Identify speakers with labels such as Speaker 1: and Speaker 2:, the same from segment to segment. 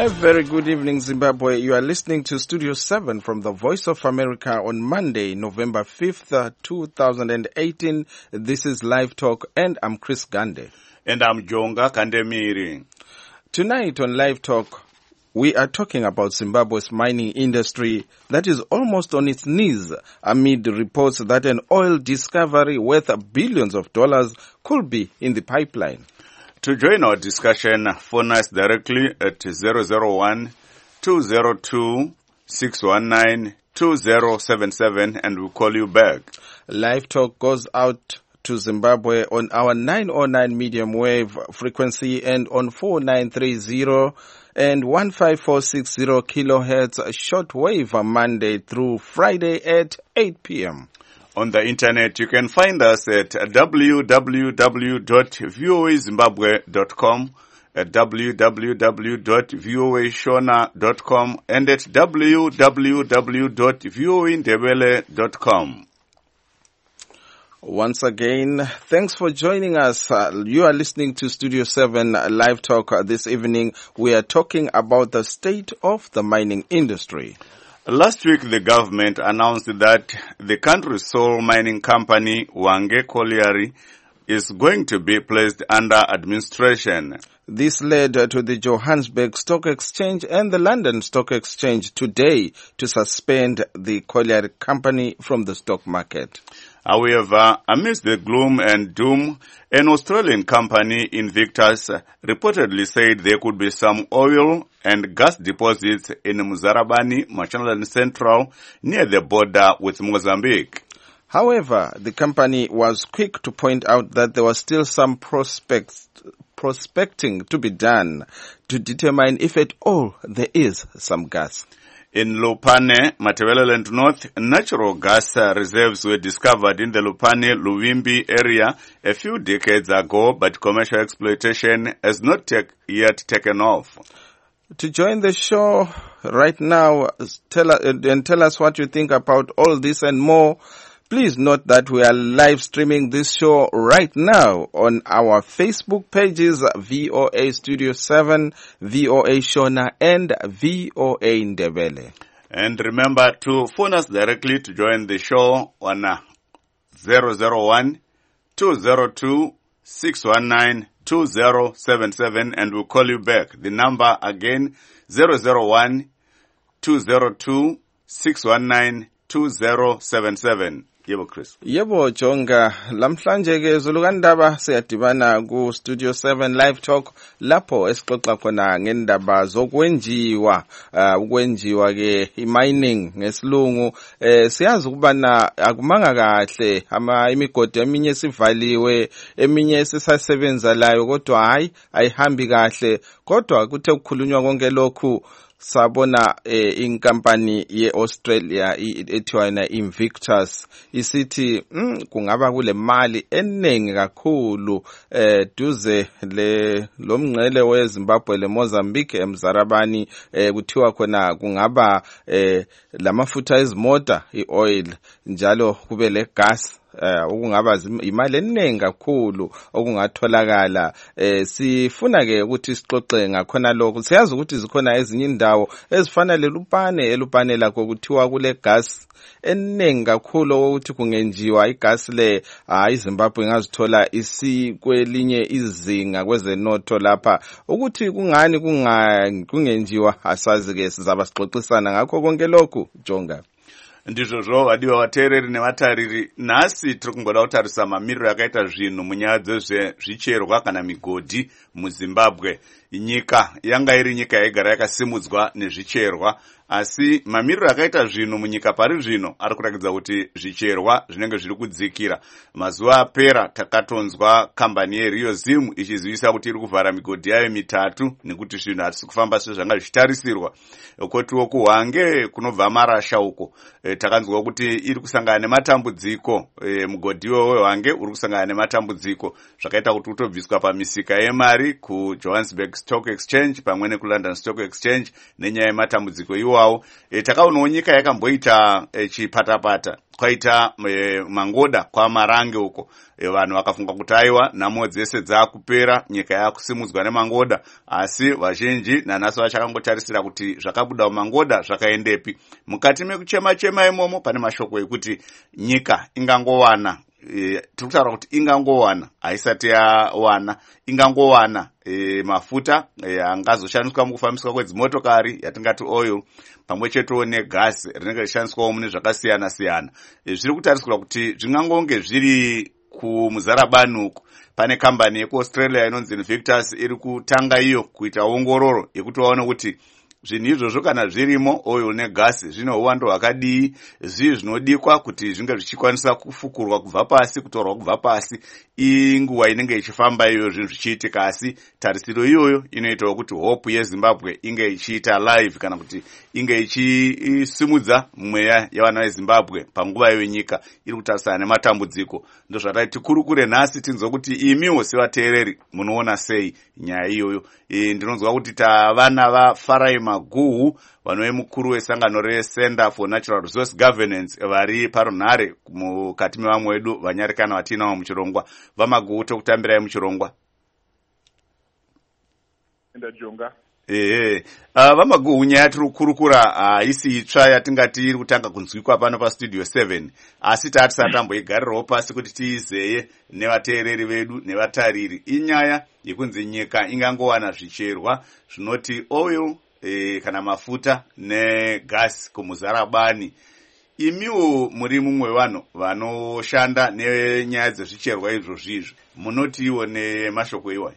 Speaker 1: A very good evening, Zimbabwe. You are listening to Studio 7 from the Voice of America on Monday, November 5th, 2018. This is Live Talk, and I'm Chris Gande.
Speaker 2: And I'm Jonga Kandemiri.
Speaker 1: Tonight on Live Talk, we are talking about Zimbabwe's mining industry that is almost on its knees amid reports that an oil discovery worth billions of dollars could be in the pipeline.
Speaker 2: To join our discussion, phone us directly at 001-202-619-2077 and we'll call you back.
Speaker 1: Live Talk goes out to Zimbabwe on our 909 medium wave frequency and on 4930 and 15460 kilohertz shortwave Monday through Friday at 8 p.m.
Speaker 2: On the internet, you can find us at www.voazimbabwe.com, at www.voashona.com, and at www.voindebele.com.
Speaker 1: Once again, thanks for joining us. You are listening to Studio 7 Live Talk this evening. We are talking about the state of the mining industry.
Speaker 2: Last week, the government announced that the country's sole mining company, Hwange Colliery, is going to be placed under administration.
Speaker 1: This led to the Johannesburg Stock Exchange and the London Stock Exchange today to suspend the colliery company from the stock market.
Speaker 2: However, amidst the gloom and doom, an Australian company, Invictus, reportedly said there could be some oil and gas deposits in Muzarabani, Mashonaland Central, near the border with Mozambique.
Speaker 1: However, the company was quick to point out that there was still some prospecting to be done to determine if at all there is some gas.
Speaker 2: In Lupane, Matabeleland North, natural gas reserves were discovered in the Lupane-Luvimbi area a few decades ago, but commercial exploitation has not yet taken off.
Speaker 1: To join the show right now, tell us what you think about all this and more. Please note that we are live streaming this show right now on our Facebook pages, VOA Studio 7, VOA Shona, and VOA Ndebele.
Speaker 2: And remember to phone us directly to join the show on 001-202-619-2077 and we'll call you back. The number again, 001-202-619-2077. Yebo Chris.
Speaker 1: Yebo Jonga, lamhlanje ke zulukandaba siyadibana ku Studio 7 Live Talk lapho esixoxa khona ngendaba zokwenjiwa ukwenjiwa ke mining ngesilungu siyazi ukubana akumanga kahle imigodi eminye sivaliwe eminye sisasebenza layo kodwa ayihambi kahle kodwa kuthe ukukhulunywa konke lokhu sabona inkampani ye-Australia ethiwa na Invictus isithi kungaba kule mali eningi kakhulu duze lomngcele weZimbabwe leMozambique emzarabani kuthiwa khona kungaba lamafutha ezimota ioil njalo kube le gas okungaba imali eningi kakhulu okungatholakala sifuna ke ukuthi sixoxe ngakhona lokho siyazi ukuthi zikhona ezinye indawo ezifana lelupane lakho kuthiwa kule gas eningi kakhulu ukuthi kungenjiwa igas le iZimbabwe ingazithola isikwelinye izinga kwezenotho lapha ukuthi kungani kungenjiwa asazi ke sizaba sixoxisana ngakho konke lokhu Jonga.
Speaker 2: Ndizvo vadiwa vateereri nevatariri nhasi tiri kungoda kutarisa mamiriro akaita zvinhu munyaya dzezvicherwa kana migodhi muZimbabwe. Nyika yanga iri nyika yaigara yakasimudzwa nezvicherwa asi mamiriro akaita zvinhu munyika pari zvino ari kuratidza kuti zvicherwa zvinenge zviri kudzikira. Mazuva apera takatonzwa kambani yeRio Zim ichizivisa kuti iri kuvhara migodhi yayo 3 nekuti zvinhu hazvisi kufamba sezvanga zvichitarisirwa. Kotiwo kuHwange kunobva marasha uko takanzwa kuti iri kusangana nematambudziko mugodhi weHwange uri kusangana nematambudziko zvakaita kuti utobviswa pamisika yemari kuJohannesburg Stock Exchange pamwe nekuLondon Stock Exchange nenyaya yematambudziko iwawo. Takaonawo nyika yakamboita chipatapata kwaita mangoda kwaMarange uko vanhu vakafunga kuti aiwa nhamo dzese dzaakupera, nyika yakusimudzwa nemangoda, asi vazhinji nanhasi vachakangotarisira kuti zvakabuda mumangoda zvakaendepi. Mukati mekuchema-chema imomo pane mashoko ekuti nyika ingangowana, tiri kutaura kuti ingangowana, haisati yawana, ingangowana mafuta angazoshandiswa mukufambiswa kwedzimotokari yatingati oil, pamwe chetewo negasi rinenge richishandiswawo mune zvakasiyana-siyana. Zviri kutarisirwa kuti zvingangonge zviri kumuzarabani uku. Pane kambani yekuAustralia inonzi Invictus iri kutanga iyo kuita ongororo yekuti vaone kuti zvinhu izvozvo kana zvirimo, oil negasi, zvine uwando hwakadii, zvii zvinodikwa kuti zvinge zvichikwanisa kufukurwa kubva pasi, kutorwa kubva pasi, inguva inenge ichifamba iyo zvinhu zvichiitika. Asi tarisiro iyoyo inoitawo kuti hope yeZimbabwe inge ichiita live, kana kuti inge ichisimudza mweya yavana veZimbabwe panguva iyo nyika iri kutarisana nematambudziko. Ndozvataiti kurukure nhasi tinzwa kuti imiwo sevateereri munoona sei nyaya iyoyo. Ndinonzwa kuti tavana vaFarai Maguhu, vanove mukuru wesangano reCenter for Natural Resource Governance, vari parunhare mukati mevamwe vedu vanyarikana vatinavo muchirongwa. VaMaguhu, tokutambirai muchirongwa.
Speaker 3: Ndajonga.
Speaker 2: VaMaguhu, nyaya tiri kukurukura haisi itsva yatingati iri kutanga kunzwikwa pano pastudio 7, asi tatisati tamboigarirawo pasi kuti tiizeye nevateereri vedu nevatariri. Inyaya yekunzi nyika ingangowana zvicherwa zvinoti oil kana mafuta negasi kumuzarabani. Imiwo muri mumwe wevanhu vanoshanda nenyaya dzezvicherwa izvozvizvi, munotiwo nemashoko iwayo?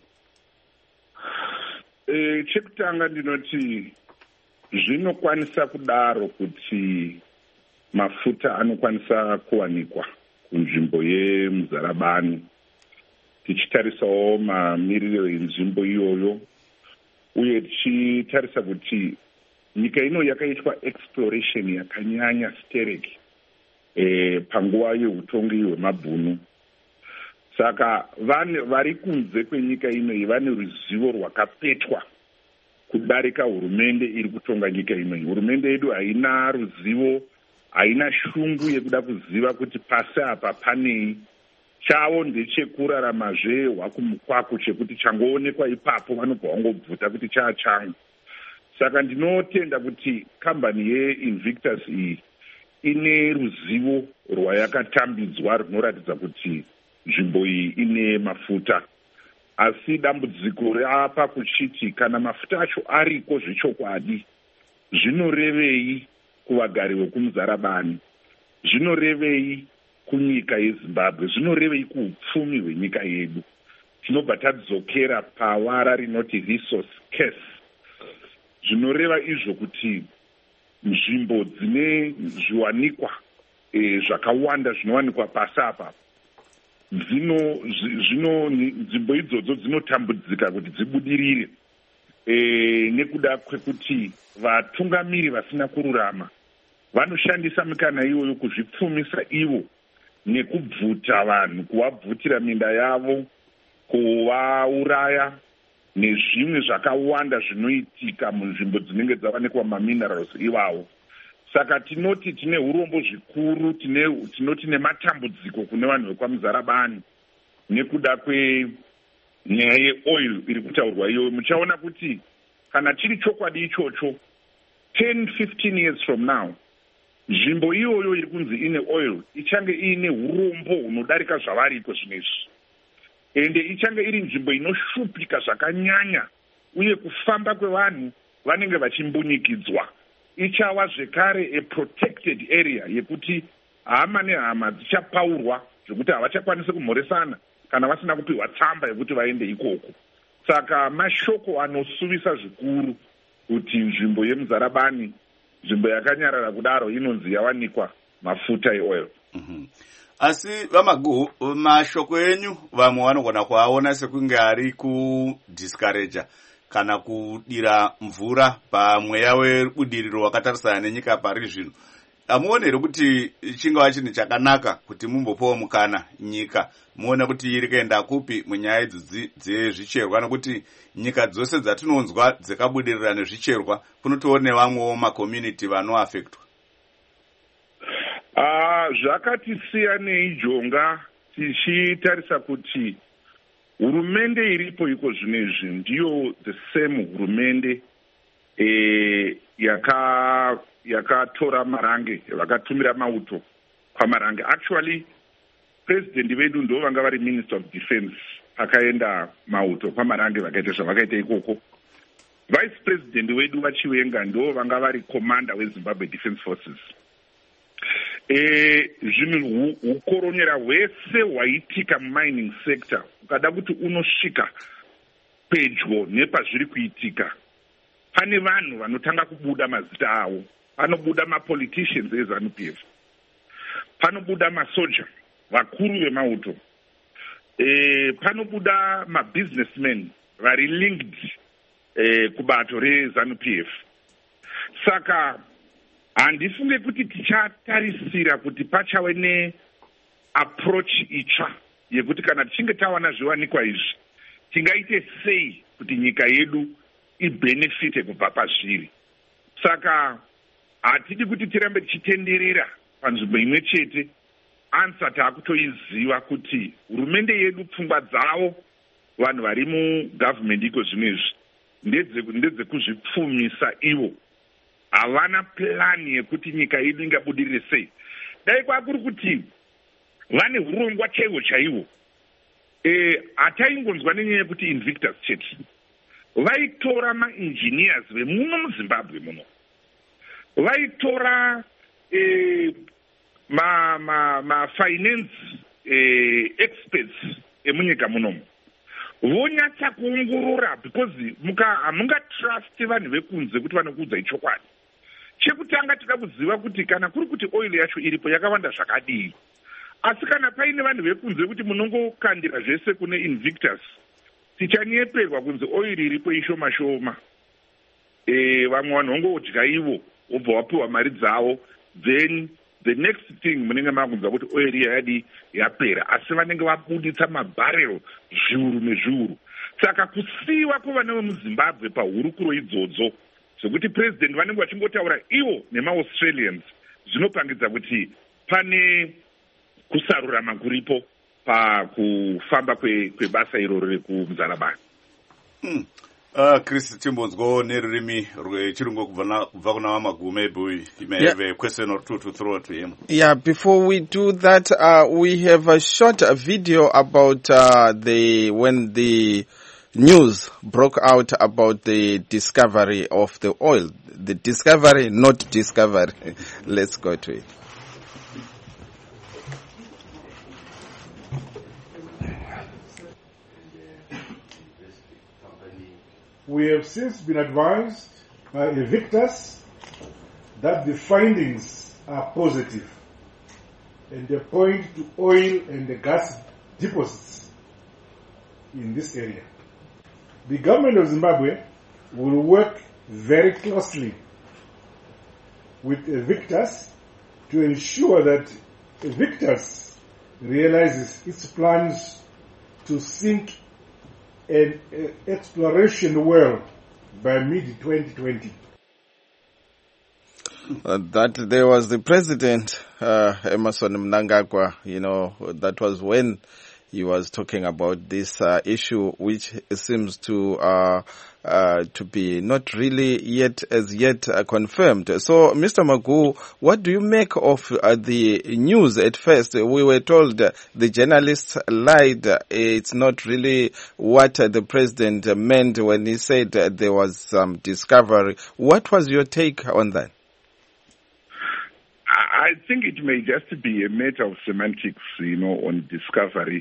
Speaker 3: Chekutanga ndinoti zvinokwanisa kudaro kuti mafuta anokwanisa kuwanikwa kunzvimbo yemuzarabani, tichitarisawo mamiriro enzvimbo iyoyo, uye tichitarisa kuti nyika ino yakaitwa exploration yakanyanya stereki panguva yeutongi hwemabhunu. Saka vari kunze kwenyika inoyi vane ruzivo rwakapetwa kudarika hurumende iri kutonga nyika inoyi. Hurumende yedu haina ruzivo, haina shungu yekuda kuziva kuti pasi apa panei. Chavo ndechekuraramazve hwakumukwaku chekuti changoonekwa ipapo vanobva vangobvuta kuti chaachangu. Saka ndinotenda kuti kambani yeInvictus iyi ine ruzivo rwayakatambidzwa runoratidza kuti nzvimbo iyi ine mafuta. Asi dambudziko rapa kuchiti kana mafuta acho ariko zvechokwadi, zvinorevei kuvagari vekumuzarabani, zvinorevei kunyika yeZimbabwe, zvinorevei kuupfumi hwenyika yedu. Tinobva tadzokera pawara rinoti resource case. Zvinoreva izvo kuti nzvimbo dzine zviwanikwa zvakawanda zvinowanikwa pasi apa, nzvimbo idzodzo dzinotambudzika kuti dzibudirire nekuda kwekuti vatungamiri vasina kururama vanoshandisa mikana iyoyo kuzvipfumisa ivo nekubvuta vanhu, kuvabvutira minda yavo, kuvauraya nezvimwe zvakawanda zvinoitika munzvimbo dzinenge dzavanikwa maminerals ivawo. Saka tinoti tine urombo zvikuru, tinoti nematambudziko kune vanhu vekwamuzarabani nekuda kwenyaya yeoil iri kutaurwa iyoyo. Muchaona kuti kana chiri chokwadi ichocho 10-15 years from now, nzvimbo iyoyo iri kunzi ine oil ichange iine urombo hunodarika zvavariko zvinezvi, ende ichange iri nzvimbo inoshupika zvakanyanya, uye kufamba kwevanhu vanenge vachimbunyikidzwa. Ichava zvekare a protected area yekuti hama nehama dzichapaurwa zvekuti havachakwanisi kumhoresana kana vasina kupiwa tsamba yekuti vaende ikoko. Saka mashoko anosuvisa zvikuru kuti nzvimbo yemuzarabani, nzvimbo yakanyarara kudaro, inonzi yawanikwa mafuta eoil.
Speaker 2: Asi VaMaguhu, mashoko enyu vamwe vanogona kuaona sekunge ari kudiscourage kana kudira mvura pamweya webudiriro wakatarisana nenyika pari zvino. Hamuoni here kuti chingava chinhu chakanaka kuti mumbopawo mukana nyika muone kuti iri kuenda kupi munyaya idzi dzezvicherwa, nekuti nyika dzose dzatinonzwa dzakabudirira nezvicherwa kunotoona nevamwewo makommunity vanoafektwa?
Speaker 3: Zvakati siyanei jonga tichitarisa kuti hurumende iripo iko zvino izvi ndiyo the same hurumende yakatora marange vakatumira mauto kwamarange. Actually president vedu ndo vanga vari minister of defense akaenda mauto kwamarange vakaita zvavakaita ikoko. Vice president wedu vachiwenga ndo vanga vari commander weZimbabwe Defense Forces. Zvinhu ukoronyera hwese hwaitika mumining sector ukada kuti unosvika pedyo nepazviri kuitika, pane vanhu vanotanga kubuda mazita avo. Panobuda mapoliticians eZANU-PF, panobuda masoja vakuru vemauto, panobuda mabusinessmen vari linked kubato reZANU-PF. Saka handifunge kuti tichatarisira kuti pachave neapproach itsva yekuti kana tichinge tawana zviwanikwa izvi tingaite sei kuti nyika yedu ibenefite kubva pazviri. Saka hatidi kuti tirambe tichitenderera panzvimbo imwe chete ansa taakutoiziva kuti hurumende yedu pfungwa dzavo vanhu vari mugavhmendi iko zvino izvi ndedzekuzvipfumisa ivo. Havana plani yekuti nyika yedu ingabudirire sei. Dai kwakuri kuti vane urongwa chaiwo chaiwo, hataingonzwa nenyaya yekuti Invictus chete. Vaitora maengineers vemuno muZimbabwe muno, vaitora mafinance experts emunyika munomu, vonyatsa kuongorora, because hamungatrust vanhu vekunze kuti vanokuudzai chokwadi. Chekutanga tida kuziva kuti kana kuri kuti oil yacho iripo yakawanda zvakadii. Asi kana paine vanhu vekunze kuti munongokandira zvese kune Invictus, tichanyeperwa kunzi oil iripo ishoma shoma. Vamwe vanhu vangodya ivo wobva wapiwa mari dzavo, then the next thing munenge makunzwa kuti oil yadi yapera, asi vanenge vabuditsa mabharrel zviuru nezviuru. Saka kusiyiwa kwevana vemuZimbabwe pahurukuro idzodzo zvekuti president vanenge vachingotaura ivo nemaAustralians zvinopangidza kuti pane kusarurama kuripo pakufamba kwebasa iroro rekumuzarabani.
Speaker 2: Chris timbonzwawo nerurimi rwechirungu kubva kuna Wamagume. You may have a question or two to throw to him.
Speaker 1: Yeah, before we do that, we have a short video about when the news broke out about the discovery of the oil. The discovery, not discovery. Let's go to it.
Speaker 4: We have since been advised by Invictus that the findings are positive and they point to oil and the gas deposits in this area. The government of Zimbabwe will work very closely with Invictus to ensure that Invictus realizes its plans to sink an exploration well by mid-2020.
Speaker 1: That there was the president, Emmerson Mnangagwa, that was when he was talking about this issue, which seems to be not really yet confirmed. So, Mr. Magu, what do you make of the news at first? We were told the journalists lied. It's not really what the president meant when he said there was some discovery. What was your take on that?
Speaker 3: I think it may just be a matter of semantics, on discovery.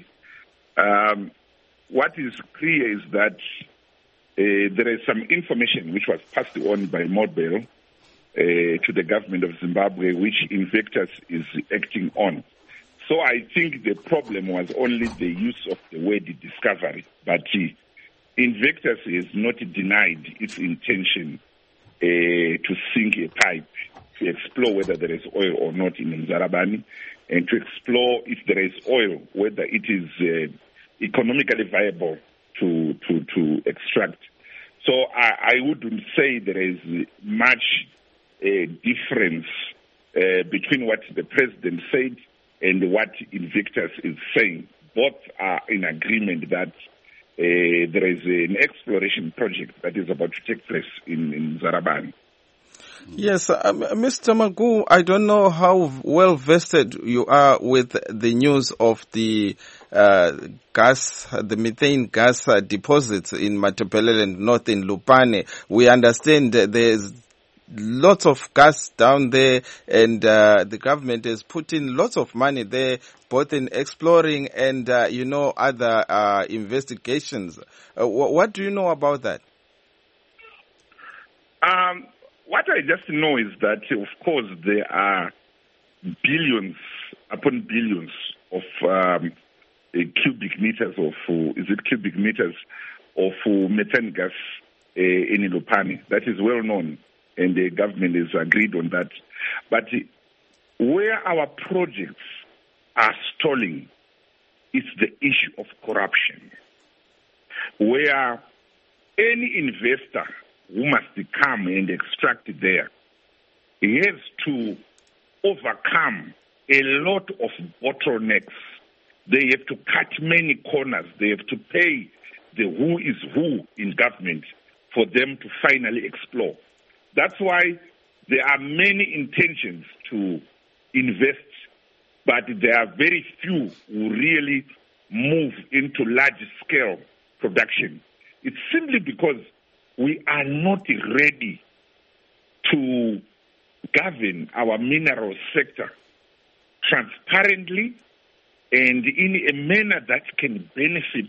Speaker 3: What is clear is that there is some information which was passed on by Mobile to the government of Zimbabwe, which Invictus is acting on. So I think the problem was only the use of the word discovery, but Invictus is not denied its intention to sink a pipe to explore whether there is oil or not in Mzarabani, and to explore if there is oil, whether it is economically viable to extract. So I wouldn't say there is much difference between what the president said and what Invictus is saying. Both are in agreement that there is an exploration project that is about to take place in Zarabani.
Speaker 1: Yes, Mr. Magoo, I don't know how well vested you are with the news of the the methane gas deposits in Matabeleland North in Lupane. We understand that there's lots of gas down there, and the government has put in lots of money there, both in exploring and, other investigations. What do you know about that?
Speaker 3: What I just know is that, of course, there are billions upon billions of cubic meters of methane gas in Lupane. That is well known, and the government has agreed on that. But where our projects are stalling is the issue of corruption, where any investor who must come and extract there, he has to overcome a lot of bottlenecks. They have to cut many corners. They have to pay the who is who in government for them to finally explore. That's why there are many intentions to invest, but there are very few who really move into large-scale production. It's simply because we are not ready to govern our mineral sector transparently and in a manner that can benefit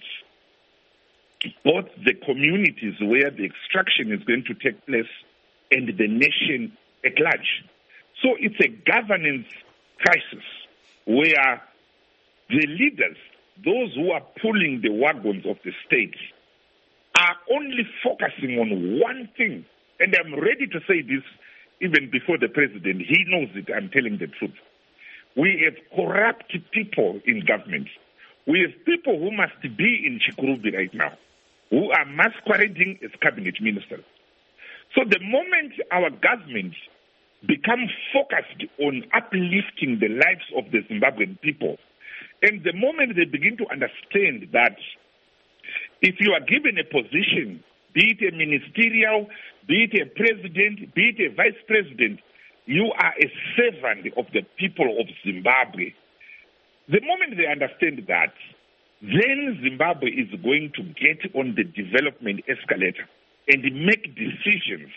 Speaker 3: both the communities where the extraction is going to take place and the nation at large. So it's a governance crisis where the leaders, those who are pulling the wagons of the state, are only focusing on one thing. And I'm ready to say this even before the president. He knows it. I'm telling the truth. We have corrupt people in government. We have people who must be in Chikurubi right now, who are masquerading as cabinet ministers. So the moment our government becomes focused on uplifting the lives of the Zimbabwean people, and the moment they begin to understand that if you are given a position, be it a ministerial, be it a president, be it a vice president, you are a servant of the people of Zimbabwe. The moment they understand that, then Zimbabwe is going to get on the development escalator and make decisions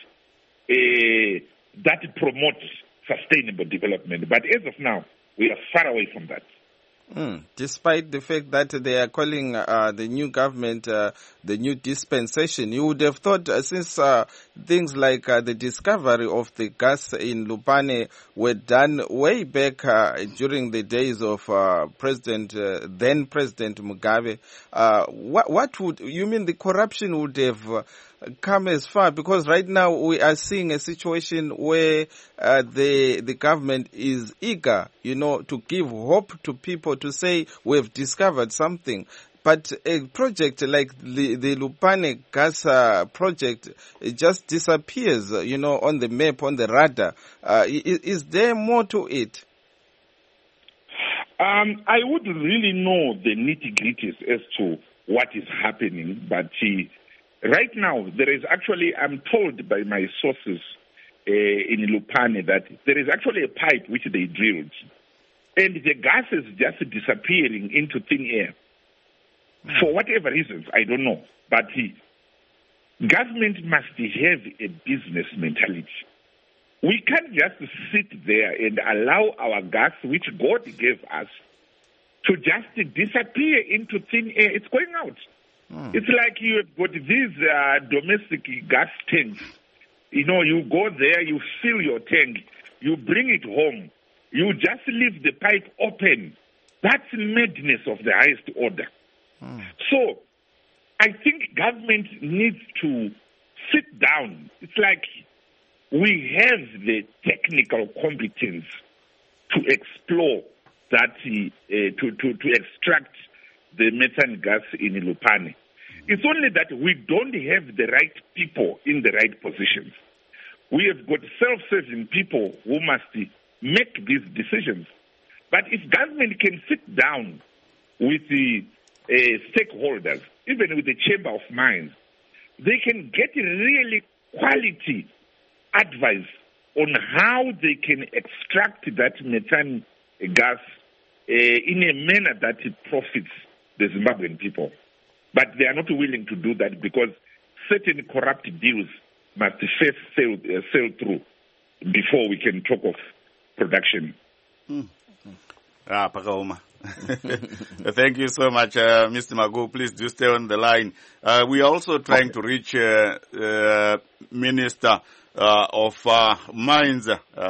Speaker 3: that promote sustainable development. But as of now, we are far away from that.
Speaker 1: Despite the fact that they are calling the new government the new dispensation, you would have thought since things like the discovery of the gas in Lupane were done way back during the days of then President Mugabe, what would you mean the corruption would have come as far? Because right now we are seeing a situation where the government is eager, to give hope to people, to say we've discovered something. But a project like the Lupane gas project, it just disappears, on the map, on the radar. Is there more to it?
Speaker 3: I would really know the nitty-gritties as to what is happening, but right now there is actually, I'm told by my sources in Lupane that there is actually a pipe which they drilled, and the gas is just disappearing into thin air. For whatever reasons, I don't know. But government must have a business mentality. We can't just sit there and allow our gas, which God gave us, to just disappear into thin air. It's going out. It's like you have got these domestic gas tanks. You go there, you fill your tank, you bring it home, you just leave the pipe open. That's madness of the highest order. So I think government needs to sit down. It's like we have the technical competence to explore that, to extract the methane gas in Lupane. It's only that we don't have the right people in the right positions. We have got self-serving people who must make these decisions. But if government can sit down with the stakeholders, even with the Chamber of Mines, they can get really quality advice on how they can extract that methane gas in a manner that it profits the Zimbabwean people. But they are not willing to do that because certain corrupt deals must first sail through before we can talk of production.
Speaker 2: Pakauma. Thank you so much, Mr. Magu. Please do stay on the line. We are also trying to reach Minister of Mines,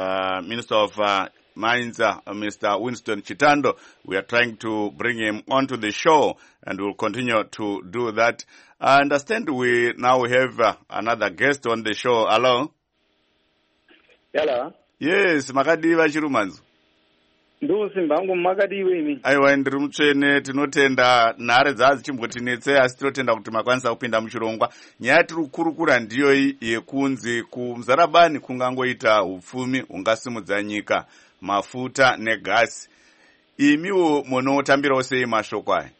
Speaker 2: Mr. Winston Chitando. We are trying to bring him onto the show, and we'll continue to do that. I understand we now have another guest on the show. Hello?
Speaker 5: Hello?
Speaker 2: Yes, Makadiva Chirumanzu.
Speaker 5: Ndosimbangu makadiwe imi.
Speaker 2: Aiwa ndiri mutsvene, tinotenda nhare dzadzichimbotinetse asi tinotenda kuti makwanisa kupinda muchirongwa. Nyaya tiri kukurukura ndiyo yekunzi kumuzarabani kungangoita upfumi hungasimudza nyika, mafuta negasi. Imiwo munotambirawo sei mashoko aya?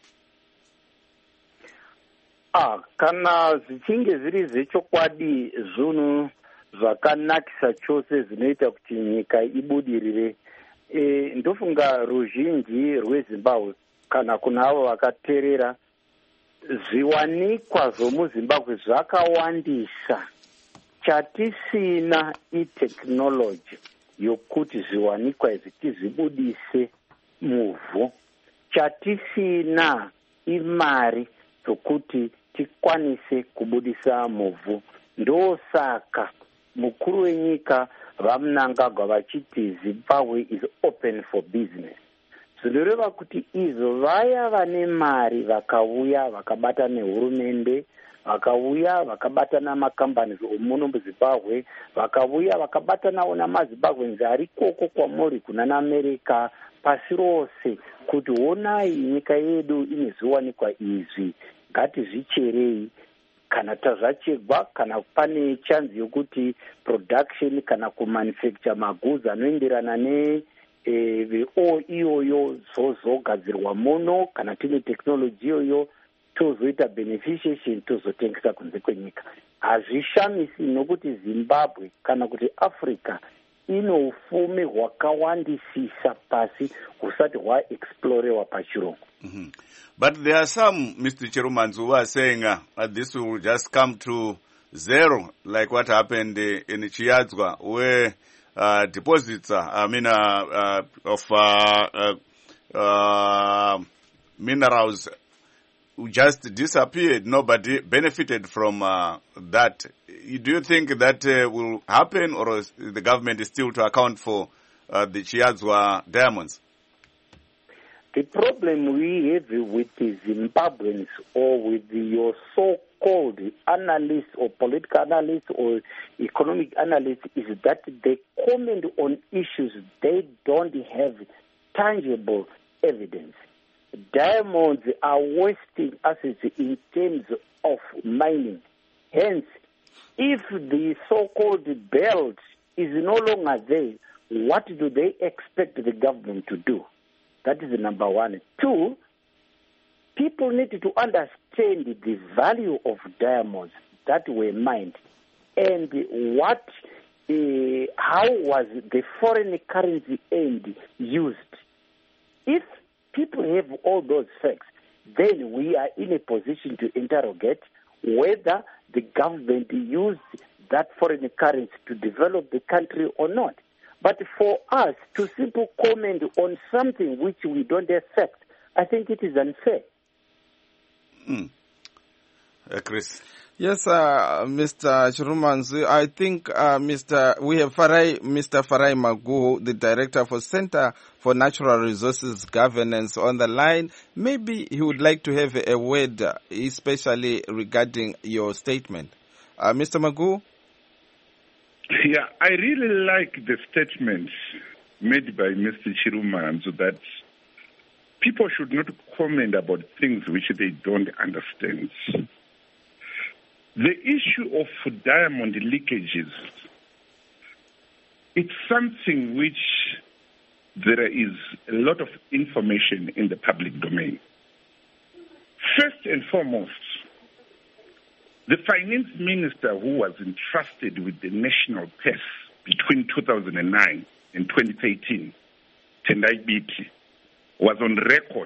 Speaker 5: Kana zvichinge zviri zvechokwadi zvinhu zvakanakisa chose zvinoita kuti nyika ibudirire, ndofunga ruzhinji rweZimbabwe kana kuna avo vakateerera, zviwanikwa zvomuZimbabwe zvakawandisa. Chatisina itekinoloji yokuti zviwanikwa izvi tizvibudise muvhu. Chatisina imari dzokuti tikwanise kubudisa muvhu. Ndosaka mukuru wenyika vaMnangagwa vachiti Zimbabwe is open for business. Zvinoreva kuti izvo vaya vane mari vakauya vakabata nehurumende, vakauya vakabata namakambani omuno muZimbabwe, vakauya vakabata nawo namaZimbabweans ari koko kwamuri kuna naAmerica pasi rose, kuti honai nyika yedu ine zviwanikwa izvi, ngatizvicherei. Kana tazvachegwa, kana pane chance yokuti production kana kumanufacture magoods anoenderana iyoyo zozogadzirwa muno, kana tine technology iyoyo tozoita beneficiation tozotengesa kunze kwenyika. Hazvishamisi nokuti Zimbabwe kana kuti Africa ino ufumi hwakawandisisa pasi husati hwaexplorewa pachirungu.
Speaker 2: But there are some, Mr. Chirumanzu, who are saying this will just come to zero, like what happened in Chiadzwa, where deposits, of minerals just disappeared. Nobody benefited from that. Do you think that will happen, or is the government is still to account for the Chiadzwa diamonds?
Speaker 5: The problem we have with the Zimbabweans or with your so-called analysts or political analysts or economic analysts is that they comment on issues they don't have tangible evidence. Diamonds are wasting assets in terms of mining. Hence, if the so-called belt is no longer there, what do they expect the government to do? That is number one. Two, people need to understand the value of diamonds that were mined and how was the foreign currency end used. If people have all those facts, then we are in a position to interrogate whether the government used that foreign currency to develop the country or not. But for us to simply comment on something which we don't have facts, I think it is unfair.
Speaker 2: Chris.
Speaker 1: Yes, Mr. Chirumanzu, I think we have Mr. Farai Magu, the Director for Center for Natural Resources Governance on the line. Maybe he would like to have a word, especially regarding your statement. Mr. Magu?
Speaker 3: Yeah, I really like the statement made by Mr. Chirumanzu that people should not comment about things which they don't understand. The issue of diamond leakages, it's something which there is a lot of information in the public domain. First and foremost, the finance minister who was entrusted with the national purse between 2009 and 2013, Tendai Biti, was on record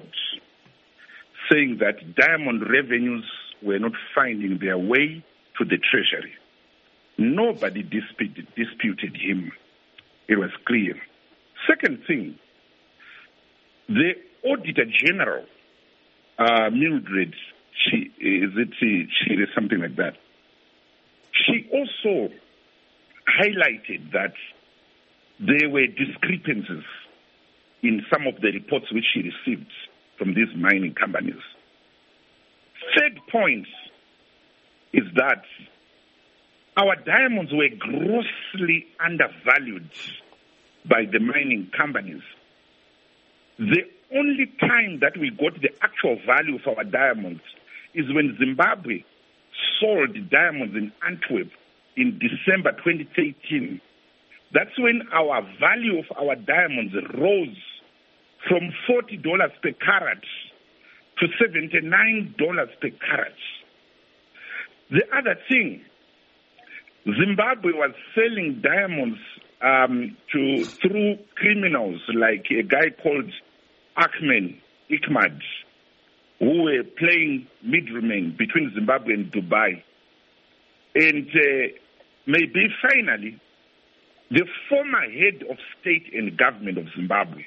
Speaker 3: saying that diamond revenues were not finding their way to the treasury. Nobody disputed him. It was clear. Second thing, the Auditor General, Mildred, she something like that. She also highlighted that there were discrepancies in some of the reports which she received from these mining companies. Third point is that our diamonds were grossly undervalued by the mining companies. The only time that we got the actual value for our diamonds is when Zimbabwe sold diamonds in Antwerp in December 2013. That's when our value of our diamonds rose from $40 per carat to $79 per carat. The other thing, Zimbabwe was selling diamonds through criminals like a guy called Ahmed, who were playing middlemen between Zimbabwe and Dubai. And maybe finally, the former head of state and government of Zimbabwe,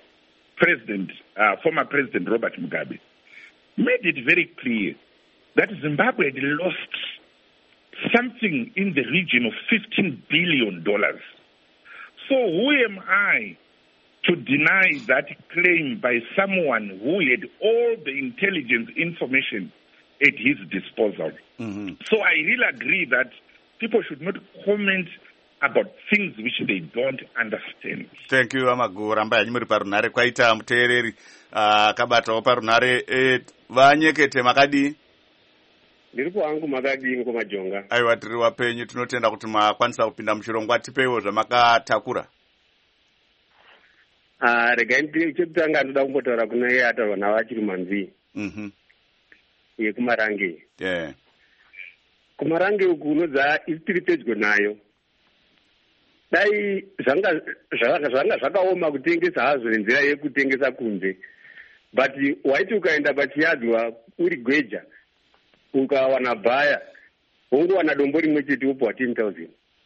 Speaker 3: former President Robert Mugabe, made it very clear that Zimbabwe had lost something in the region of $15 billion. So who am I to deny that claim by someone who had all the intelligence information at his disposal? Mm-hmm. So I really agree that people should not comment about things which they don't understand.
Speaker 2: Thank you, Amagu. Ramba yanyimuri parunare kwaita muteereri akabatawo parunare vanyekete makadi.
Speaker 6: Ndiripo hangu makadi nko majonga.
Speaker 2: Aiwa tiri wapenyu tinotenda kuti makwanisa kupinda muchirongwa tipeiwo zvamakatakura.
Speaker 6: Regai chekutanga ndoda kumbotaura kuna iye ataurwa nawo achiri manzi.
Speaker 2: Mhm.
Speaker 6: Yekumarange.
Speaker 2: Yeah.
Speaker 6: Kumarange uku unodza tiri pedyo nayo. Dai zvanga zvakaoma kutengesa hazvo nenzira yekutengesa kunze. But waiti ukaenda pachiyadzwa uri gweja ukawana bhaya ungowana dombo rimwe chete upiwa 10,000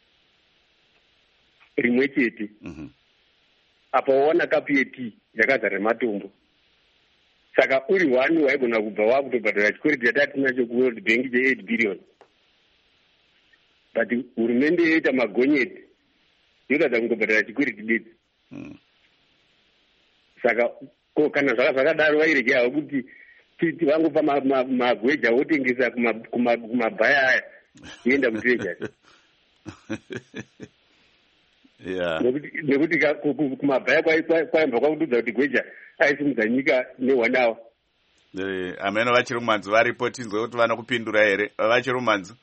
Speaker 6: rimwe chete. Apa waona kapu yeti yakazara matombo. Saka uri wani waigona kubva wakutobhadhara chikoreti yatinacho kuworld bank che 8 billion. But hurumende yoita magonyeti yoradza kungobhadhara chikoreti bedzi. Saka kana zvakadaro vairege havo kuti vangopa magweja wotengesa kumabhaya aya yoenda kutreasury.
Speaker 2: Yeah.
Speaker 6: Nekuti kumabhaya kwaimba kwakutudza kuti gweja aisimudza nyika ne1 hour.
Speaker 2: Ameno vachirumanzi varipo tinzwe kuti vana kupindura here vachirumanzi.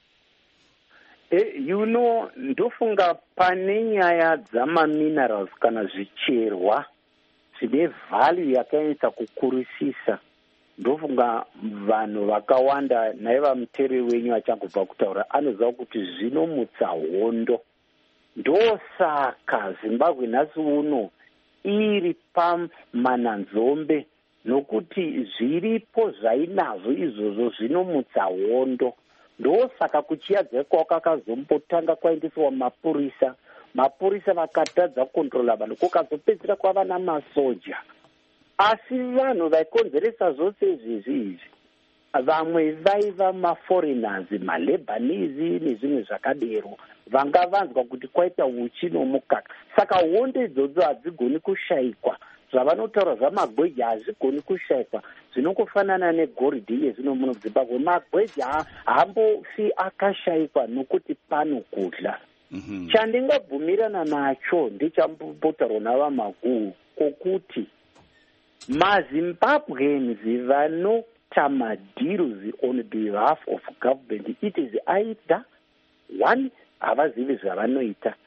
Speaker 5: Ndofunga pane nyaya dzamaminerals kana zvicherwa zvine value yakaita kukurisisa. Ndofunga vanhu vakawanda naiva muteereri wenyu achangobva kutaura anoziva kuti zvinomutsa hondo. Ndosaka Zimbabwe nhasi uno iri pamananzombe nokuti zviripo zvainazvo izvozvo zvinomutsa hondo. Ndosaka kuchiyadza kwakazombotanga kwaendeswa mapurisa vakatadza kukontrola vanhu kukazopedzisira kwava namasoja. Asi vanhu vaikonzeresa zvose izvi vamwe vaiva maforeigners, maLebanese nezvimwe zvakadero vanga vanzwa kuti kwaita uchi nomukaka. Saka hondo idzodzo hadzigoni kushayikwa. Zvavanotaura zvamagweja hazvigoni kushayikwa. Zvinokufanana negoridhe yezvino muno Zimbabwe. Magweja haambofi akashayikwa nokuti panokudla. Chandingabvumirana nacho ndechambotaurwa navamaguu kokuti maZimbabweans vanota deals on behalf of government, it is either one, havazivi zvavanoita,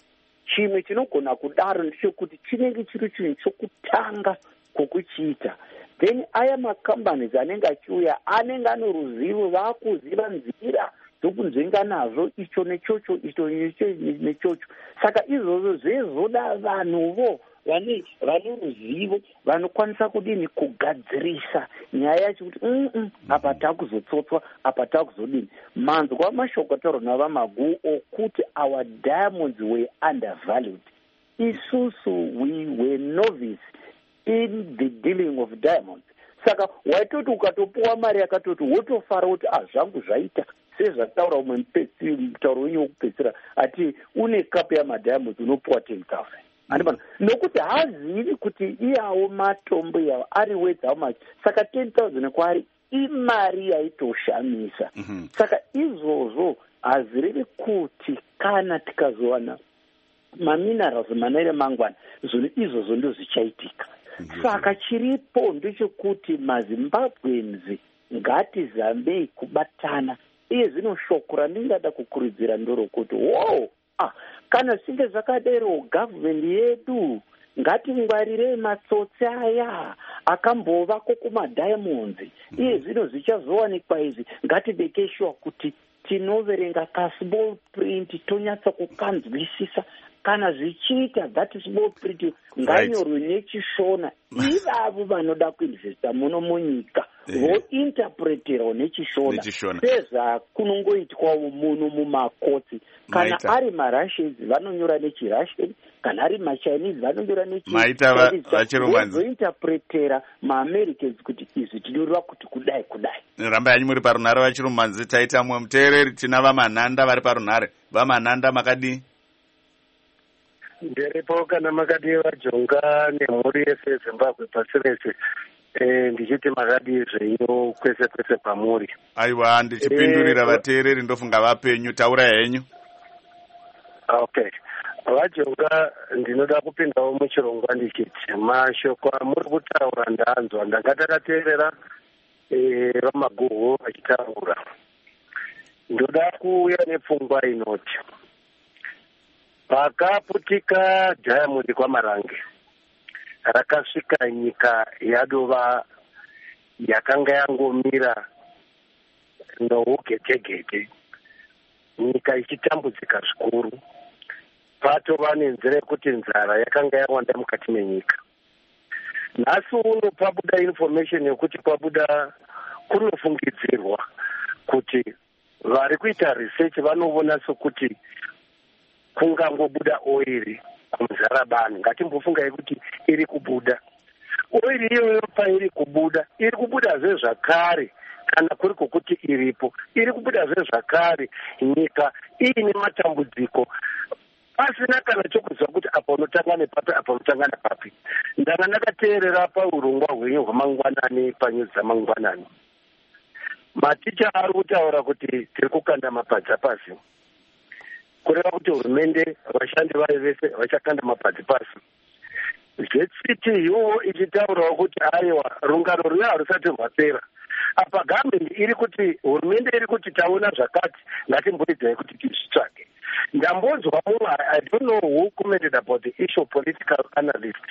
Speaker 5: chimwe chinogona kudaro ndechekuti chinenge chiri chinhu chokutanga kwokuchiita, then aya macompanies anenge achiuya anenge ano ruzivo, vaakuziva nzira dzokunzvenga nazvo icho nechocho, icho nechocho. Saka izvozvo zvezoda vanhuvo vane ruzivo vanokwanisa kudini kugadzirisa nyaya yacho kuti apa takuzotsotswa, apa takuzodini. Manzwa mashoko ataurwa navamagu okuti our diamonds were undervalued. Isusu we were novice in the dealing of diamonds. Saka waitoti ukatopuwa mari yakatoti wotofara kuti zvangu zvaita sezvataura umwe mutauro wenyu wokupedzisira ati une kapu yamadiamonds unopuwa 10,000. Andibana nokuti haazivi kuti iyawo matombo yawo ari worth how much. Saka 10,000 kwaari imari yaitoshamisa. Saka izvozvo hazirevi kuti kana tikazowana maminerals manere mangwana zvinhu izvozvo ndo zvichaitika. Saka chiripo ndechekuti maZimbabweans ngatizambei kubatana. Iye zvino shoko randingada kukurudzira ndorokuti kana zvinge zvakadero government yedu ngatingwarirei matsotsi aya akambovako kumadiamonds. Iye zvino zvichazowanikwa izvi ngatibeke sure kuti tinoverenga kasmall print tonyatsa kukanzwisisa. Kana zvichiita that small print nganyorwe nechishona, ivavo vanoda kuinvesta muno munyika vointerpreterawo nechishona sezvakunongoitwawo muno mumakotsi. Kana ari maRussians vanonyora nechiRussian, kana ari maChinese vanonyora nechivointerpretera maAmericans kuti izvi tinoreva kuti kudai kudai.
Speaker 2: Ramba yanyu muri parunhare vachirumanzi. Taita mumwe muteereri, tina vamanhanda vari parunhare. Vamanhanda makadii?
Speaker 7: Ndiripo kana makadii vajonga nemhuri yese yeZimbabwe pasi rese. Ndichiti makadii zvenyu kwese kwese pamuri.
Speaker 2: Aiwa, ndichipindurira vateereri ndofunga vapenyu. Taura henyu.
Speaker 7: Okay. Vajonga ndinoda kupindawo muchirongwa ndichiti mashoko amuri kutaura ndanzwa, ndanga takateerera vamaguhu vachitaura. Ndoda kuuya nepfungwa inoti pakaputika Diamond kwaMarange rakasvika nyika yadova yakanga yangomira nougetegete, nyika ichitambudzika zvikuru, patova nenzira yekuti nzara yakanga yawanda mukati menyika. Nhasi uno pabuda information yekuti pabuda kunofungidzirwa kuti vari kuita research vanoona sokuti kungangobuda oiri kumuzarabani. Ngatimbofungai kuti iri kubuda oiri iyoyo. Pairi kubuda, iri kubuda zvezvakare kana kuri kokuti iripo, iri kubuda zvezvakare nyika iine matambudziko pasina kana chokuziva kuti apa unotanga nepapi, apa unotanga nepapi. Ndanga ndakateerera paurongwa hwenyu hwamangwanani panyuzi dzamangwanani. Maticha ari kutaura kuti tiri kukanda mapadza pasi, kureva kuti hurumende vashandi vayo vese vachakanda mapadzi pasi. Zvetsiti iwo ichitaurawo kuti aiwa rungano ruya harusati rwapera. Apa gavhmendi iri kuti, hurumende iri kuti taona zvakati, ngatimboidzai kuti tizvitsvage. Ndambonzwa mumwe, I don't know who commented about the issue of political analyst,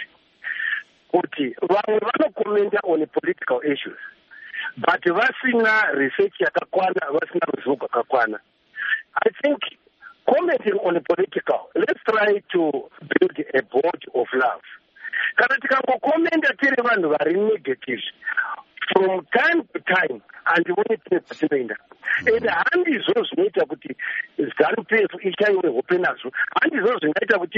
Speaker 7: kuti vamwe vanokomenda on political issues but vasina research yakakwana, vasina ruzivo rwakakwana. I think commenting on political, let's try to build a board of love. Kana tikangokomenda tiri vanhu vari negative from time to time handioni tine patinoenda. And handizvo zvinoita kuti ZANU-PF ishaiwe hope nazvo. Handizvo zvingaita kuti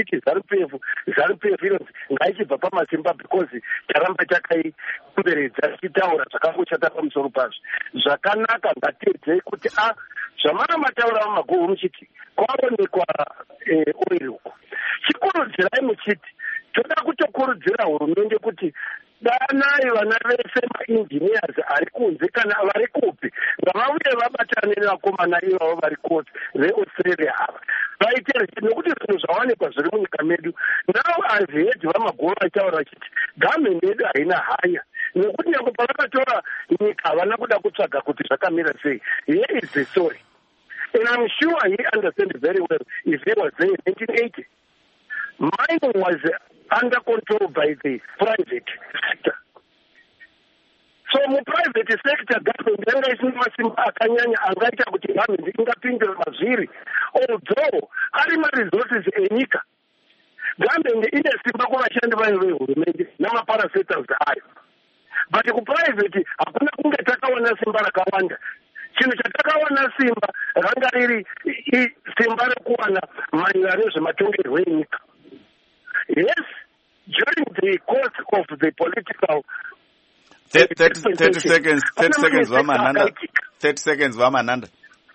Speaker 7: ZANU-PF inonzi ngaichibva pamasimba because taramba takaikomberedza tichitaura zvakangoshata pamusoro pazvo. Zvakanaka ngatiedzei kuti zvamara mataura vamaguhu muchiti kwaonekwa oiri uko. Chikurudzirai muchiti toda kutokurudzira hurumende kuti danai vana vese mainjiniyazi ari kunze kana vari kupi ngavauye vabatane nevakomana ivavo vari kose veAustralia ava vaite nekuti zvinhu zvawanikwa zviri munyika medu. Now as head vamaguhu vachitaura vachiti gavhmendi yedu haina hanya, nekuti nyangwe pavakatora nyika havana kuda kutsvaga kuti zvakamira sei. Here is the story. And I'm sure he understands very well if he was there in 1980. mining was under control by the private sector. So private sector government yanga isina masimba akanyanya angaita kuti government ingapindira mazviri, although ari ma-resources enyika. Government ine simba kuvashandi vayo vehurumende namaparasetors ayo. But kuprivate hakuna kunge takawana simba rakawanda. Chinhu chatakawana simba ranga riri simba rekuwana maererano nezvematongerwo enyika. Yes, during the course of the political
Speaker 2: 30 seconds, Vamananda. 30 seconds, Vamananda.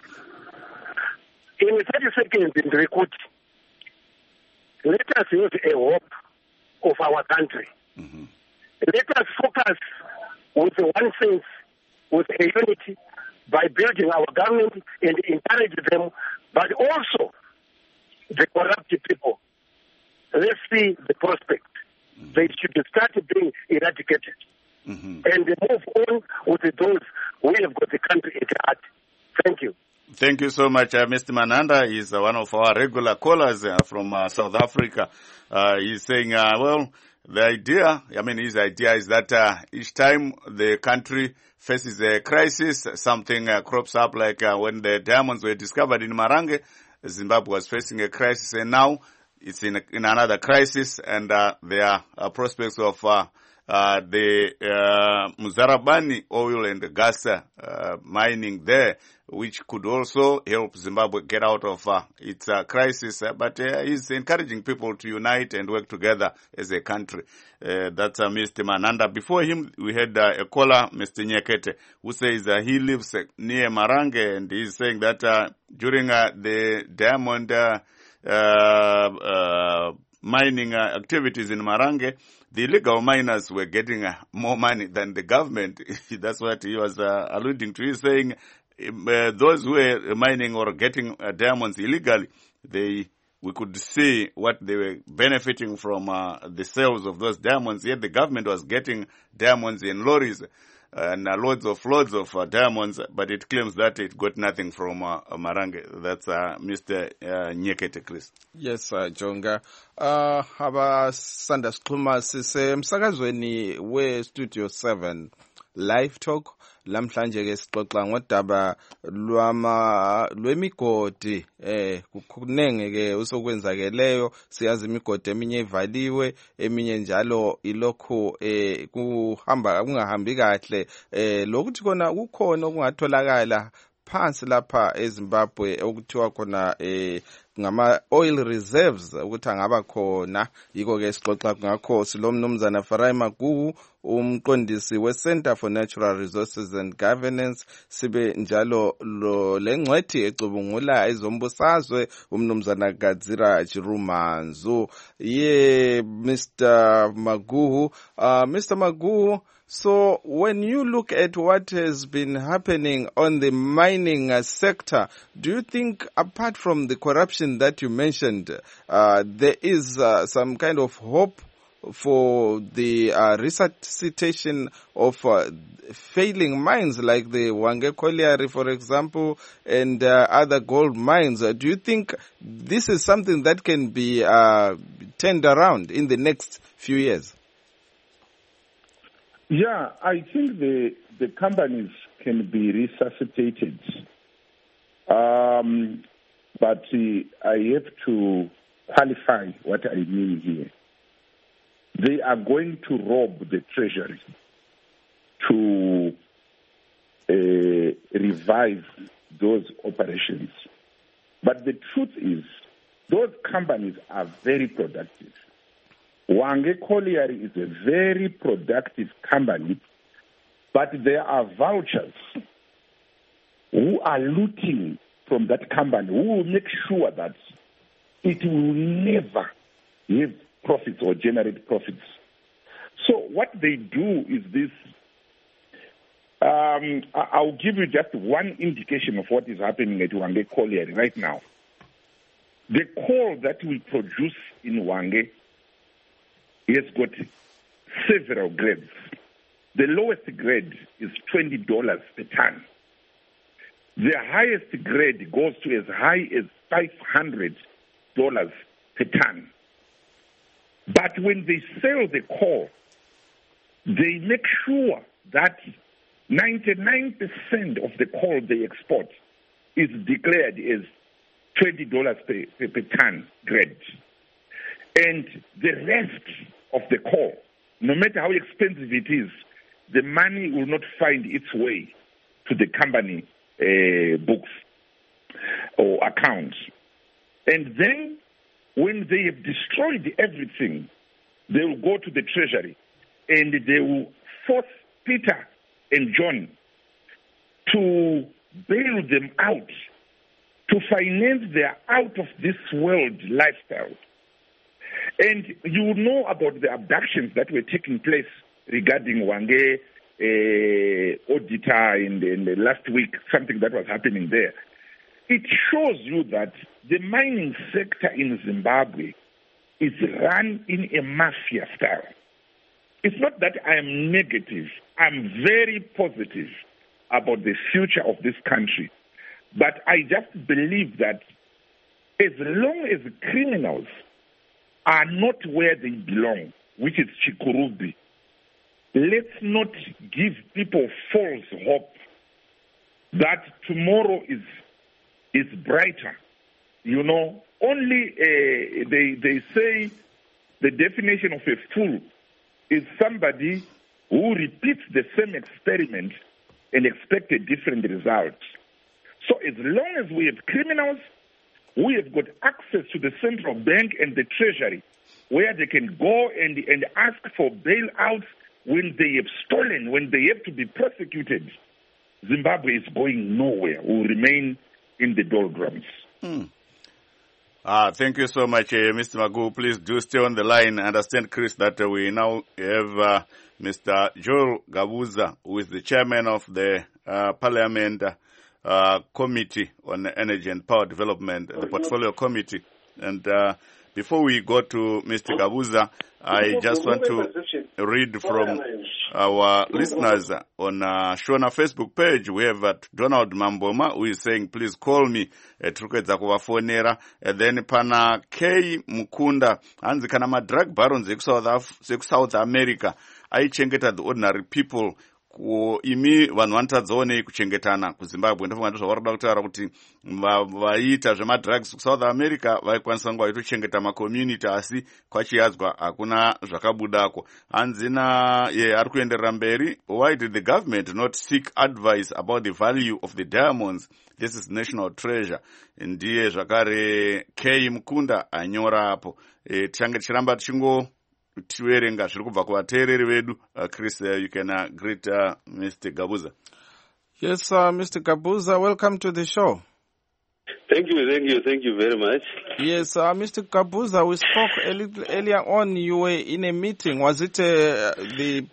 Speaker 7: In 30 seconds, in Rikut, let us use a hope of our country.
Speaker 2: Mm-hmm.
Speaker 7: Let us focus with one sense, with a unity, by building our government and encourage them, but also the corrupt people. Let's see the prospect. Mm-hmm. They should start being eradicated. Mm-hmm. And move on with those who have got the country at heart. Thank you.
Speaker 2: Thank you so much, Mr. Mananda. He's one of our regular callers from South Africa. He's saying, well, the idea, his idea is that each time the country faces a crisis, something crops up, like when the diamonds were discovered in Marange, Zimbabwe was facing a crisis, and now it's in another crisis, and there are prospects of the Muzarabani oil and gas mining there, which could also help Zimbabwe get out of its crisis. But he's encouraging people to unite and work together as a country. That's Mr. Mananda. Before him, we had a caller, Mr. Nyekete, who says he lives near Marange, and he's saying that during the diamond mining activities in Marange, the illegal miners were getting more money than the government. That's what he was alluding to. He's saying those who were mining or getting diamonds illegally, we could see what they were benefiting from the sales of those diamonds. Yet the government was getting diamonds in lorries and loads of diamonds, but it claims that it got nothing from Marange. That's Mr. Nyekete, Chris.
Speaker 1: Yes, Jonga. Abasanda sikhuluma sisemsakazweni we-Studio 7 Live Talk. Lamhlanje ke sixoxa ngodaba lwemigodi kunenge ke usokwenzakeleyo. Siyazi imigodi eminye ivaliwe, eminye njalo ilokhu kungahambi kahle, lokuthi kona kukhona okungatholakala phansi lapha eZimbabwe okuthiwa khona ngama oil reserves ukuthi angaba khona. Yiko ke sixoxa ngakho silomnumzana Farai Magugu, umqondisi we-Center for Natural Resources and Governance, sibe njalo lengcwethi ecubungula ezombusazwe umnumzana Gadzira Chirumanzu. Mr. Magugu, Mr. Magugu, so when you look at what has been happening on the mining sector, do you think, apart from the corruption that you mentioned, there is some kind of hope for the resuscitation of failing mines like the Hwange Colliery, for example, and other gold mines? Do you think this is something that can be turned around in the next few years?
Speaker 3: Yeah, I think the companies can be resuscitated. But I have to qualify what I mean here. They are going to rob the treasury to revive those operations. But the truth is, those companies are very productive. Hwange Colliery is a very productive company, but there are vultures who are looting from that company, who will make sure that it will never have profits or generate profits. So what they do is this. I'll give you just one indication of what is happening at Hwange Colliery right now. The coal that we produce in Hwange has got several grades. The lowest grade is $20 per ton. The highest grade goes to as high as $500 per ton. But when they sell the coal, they make sure that 99% of the coal they export is declared as $20 per ton grade. And the rest of the coal, no matter how expensive it is, the money will not find its way to the company books or accounts. And then when they have destroyed everything, they will go to the treasury and they will force Peter and John to bail them out, to finance their out-of-this-world lifestyle. And you know about the abductions that were taking place regarding Hwange auditor and last week, something that was happening there. It shows you that the mining sector in Zimbabwe is run in a mafia style. It's not that I am negative. I'm very positive about the future of this country. But I just believe that as long as criminals are not where they belong, which is Chikurubi, let's not give people false hope that tomorrow is brighter. You know, only they say the definition of a fool is somebody who repeats the same experiment and expects a different result. So as long as we have criminals, we have got access to the central bank and the treasury where they can go and ask for bailouts when they have stolen, when they have to be prosecuted. Zimbabwe is going nowhere. We will remain in the doldrums.
Speaker 2: Thank you so much, Mr. Magu. Please do stay on the line. I understand, Chris, that we now have Mr. Joel Gabuza, who is the chairman of the Parliament Committee on Energy and Power Development, the Portfolio Committee. And before we go to Mr. Gabuza, I just want to read from our listeners on Shona Facebook page. We have Donald Mamboma, who is saying, please call me. Trukedza kuvafonera. And then pana K Mukunda, hanzi kana ma-drug barons eku-South America, aichengeta the ordinary people. Imi vanhu vanotadzawo nei kuchengetana kuZimbabwe. Ndofunga ndizvo vari kuda kutaura kuti vaiita zvemadrugs kuSouth America vaikwanisa kunge vaitochengeta macommunity, asi kwachiyadzwa hakuna zvakabudako. Hanzina ari kuenderera mberi. Why did the government not seek advice about the value of the diamonds? This is national treasure. Ndiye zvakare K Mukunda anyora apo. Tichange tichiramba tiverenga zviri kubva kuvateereri vedu. Chris, you can greet Mr. Gabuza.
Speaker 1: Yes, Mr. Gabuza, welcome to the show.
Speaker 8: Thank you very much.
Speaker 1: Yes, Mr. Gabuza, we spoke a little earlier on. You were in a meeting. Was it the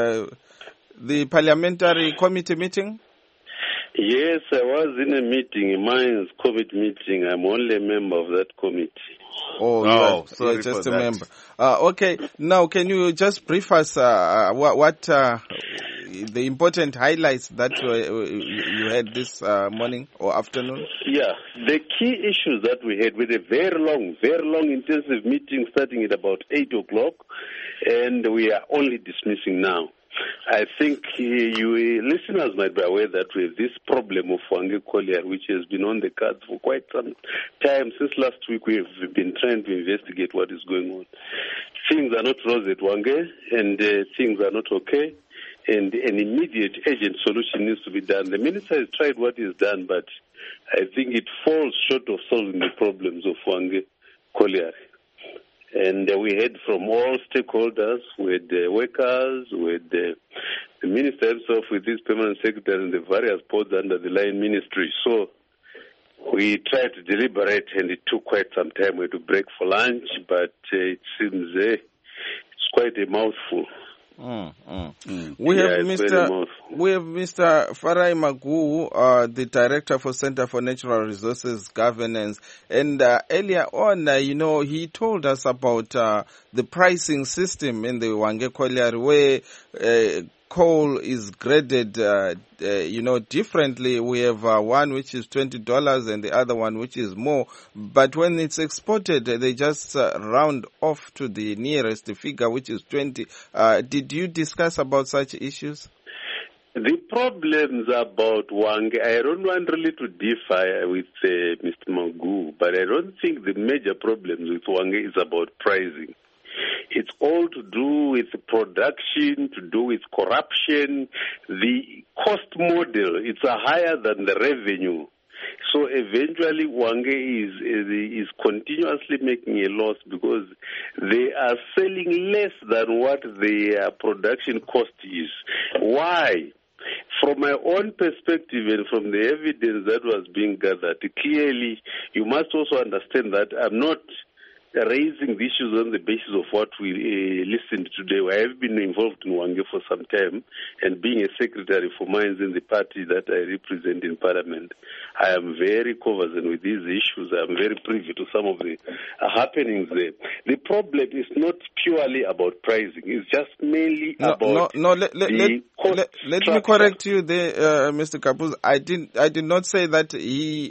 Speaker 1: parliamentary committee meeting?
Speaker 8: Yes, I was in a meeting, a mines committee meeting. I'm only a member of that committee.
Speaker 1: Oh, so you're just a member. Okay, now can you just brief us what the important highlights that you had this morning or afternoon?
Speaker 8: Yeah, the key issues that we had with a very long intensive meeting starting at about 8 o'clock, and we are only dismissing now. I think you listeners might be aware that we have this problem of Hwange Colliery, which has been on the cards for quite some time. Since last week, we have been trying to investigate what is going on. Things are not rosy at Hwange, and things are not okay, and an immediate urgent solution needs to be done. The minister has tried what is done, but I think it falls short of solving the problems of Hwange Colliery. And we heard from all stakeholders, with the workers, with the minister himself, with his permanent secretary and the various posts under the line ministry. So we tried to deliberate, and it took quite some time. We had to break for lunch, but it seems it's quite a mouthful.
Speaker 1: We have Mr. Farai Magu, the Director for Center for Natural Resources Governance, and earlier on, he told us about the pricing system in the Hwange Colliery, where coal is graded, differently. We have one which is $20 and the other one which is more. But when it's exported, they just round off to the nearest figure, which is 20. Did you discuss about such issues?
Speaker 8: The problems about Hwange, I don't want really to differ with Mr. Magu, but I don't think the major problems with Hwange is about pricing. It's all to do with production, to do with corruption. The cost model, it's higher than the revenue. So eventually Hwange is continuously making a loss because they are selling less than what their production cost is. Why? From my own perspective and from the evidence that was being gathered, clearly you must also understand that I'm not raising the issues on the basis of what we listened today. I have been involved in Hwange for some time, and being a secretary for mines in the party that I represent in Parliament, I am very conversant with these issues. I am very privy to some of the happenings there. The problem is not purely about pricing. It's just mainly about the cost.
Speaker 1: Let me correct you there, Mr. Kapuz. I did not say that he,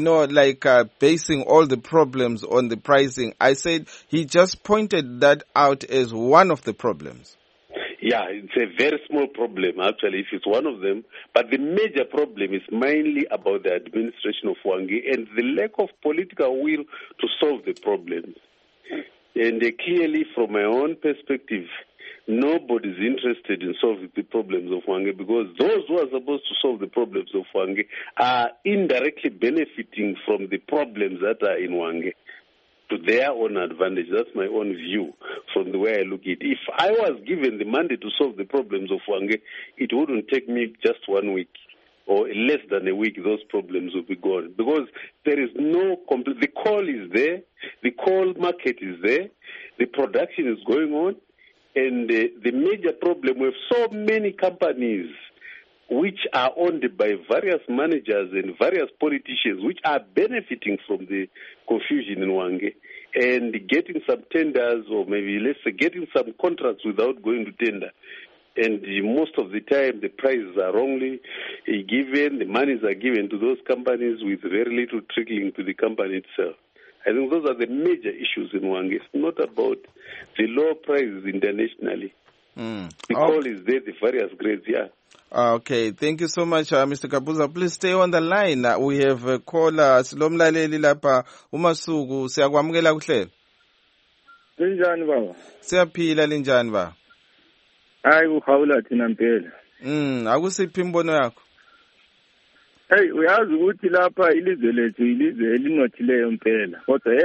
Speaker 1: basing all the problems on the pricing. I said he just pointed that out as one of the problems.
Speaker 8: Yeah, it's a very small problem, actually, if it's one of them. But the major problem is mainly about the administration of Hwange and the lack of political will to solve the problems. And clearly, from my own perspective, nobody's interested in solving the problems of Hwange because those who are supposed to solve the problems of Hwange are indirectly benefiting from the problems that are in Hwange to their own advantage. That's my own view from the way I look at it. If I was given the mandate to solve the problems of Hwange, it wouldn't take me just 1 week or less than a week. Those problems will be gone because there is no complete. The coal is there, the coal market is there, the production is going on, and the major problem we have so many companies which are owned by various managers and various politicians which are benefiting from the confusion in Hwange and getting some tenders or maybe let's say getting some contracts without going to tender. And most of the time the prices are wrongly given, the monies are given to those companies with very little trickling to the company itself. I think those are the major issues in Hwange. It's not about the low prices internationally. The coal is there, the various grades, yeah.
Speaker 1: Okay, thank you so much, Mr. Kabuza. Please stay on the line. We have a caller. Silomlaleli lapha uMasuku. Siyakwamukela kuhlelo.
Speaker 9: Linjani baba?
Speaker 1: Siyaphila linjani ba?
Speaker 9: Hayi uhawula thina mpela.
Speaker 1: Akusiphi imbono yakho?
Speaker 9: Hey, uyazi ukuthi lapha ilizwe lethu ilizwe elinothileyo mpela. Kodwa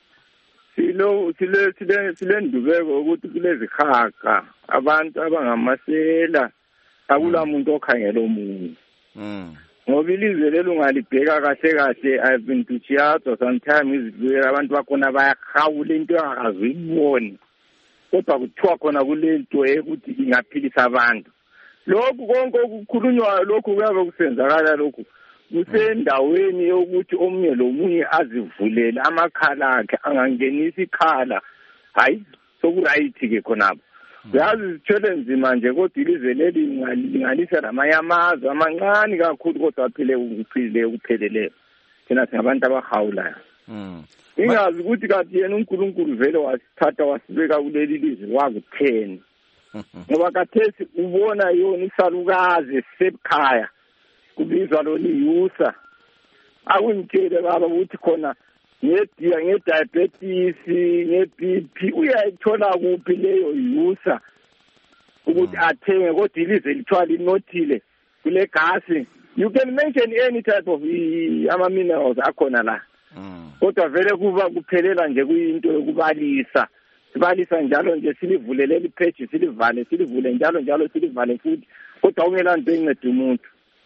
Speaker 9: sile ndubeko ukuthi kulezikhaqa abantu abangamasela akula muntu okhangela omunye. Ngoba ilizwe lelo ungalibheka kahle kahle, I've been to Chiato sometimes abantu bakhona bayahawula into engakazuyibona. Kodwa kuthiwa khona kulento ukuthi ingaphilisa abantu. Lokhu konke okukhulunywa lokhu kuyabe kusenzakala lokhu kusendaweni yokuthi omunye lomunye azivulele amakhala akhe angangenisa ikhala. Hayi sokurayithi ke khonapho. Yazi sithele nzima nje kodwa ilizwe leli lingalisa namanye amazwe amancane kakhulu kodwa aphile ukupheleleyo. Thina singabantu abahawulayo. Ingazi ukuthi kathi yena uNkulunkulu vele wasithatha wasibeka kuleli lizwe wakutheni. Ngoba kathesi ubona yona isalukazi sekhaya kubizwa lo liyusa. Akungitshele baba ukuthi khona nge-diabetes, nge-BP uyayithola kuphi leyo yusa ukuthi athenge kodwa ilizwe lithiwa linothile kule gasi. You can mention any type of ama-minerals akhona la. Kodwa vele kuphelela nje kuyinto yokubalisa. Sibalisa njalo nje silivulele ipheji silivule njalo silivale futhi kodwa ungela nto enceda umuntu.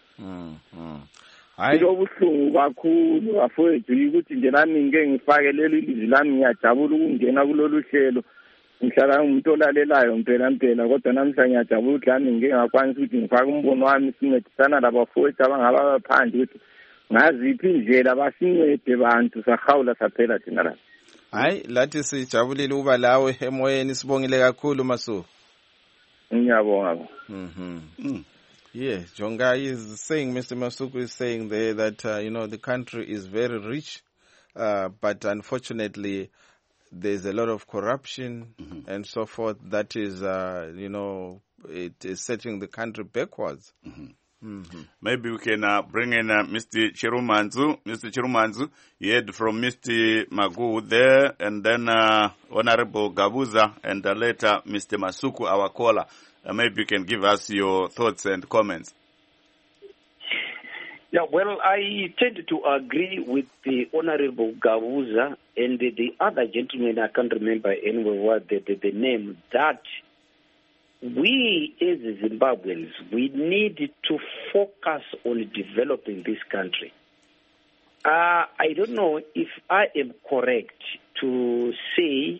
Speaker 9: Hayi obuhlungu kakhulu afowethu ukuthi nje nami ngeke ngifake leli lizwi lami ngiyajabula ukungena kulolu hlelo. Ngihlala umuntu olalelayo mpela kodwa namhla ngiyajabula ukuthi nami ngeke ngakwanisa ukuthi ngifake umbono wami sincedisana labafowethu abangaba phandle ukuthi ngaziphi indlela basincede bantu sahawula saphela thina la.
Speaker 1: Hayi lathi sijabulile uba lawe emoyeni, sibongile kakhulu Masuku.
Speaker 9: Ngiyabonga.
Speaker 1: Yeah, Jonga is saying, Mr. Masuku is saying there that, the country is very rich, but unfortunately, there's a lot of corruption and so forth. That is, it is setting the country backwards.
Speaker 2: Maybe we can bring in Mr. Chirumanzu. Mr. Chirumanzu, you heard from Mr. Magu there, and then Honorable Gabuza, and later Mr. Masuku, our caller. Maybe you can give us your thoughts and comments.
Speaker 5: Yeah, well, I tend to agree with the Honorable Gabuza and the other gentleman, I can't remember anyway what the name, that we as Zimbabweans, we need to focus on developing this country. I don't know if I am correct to say,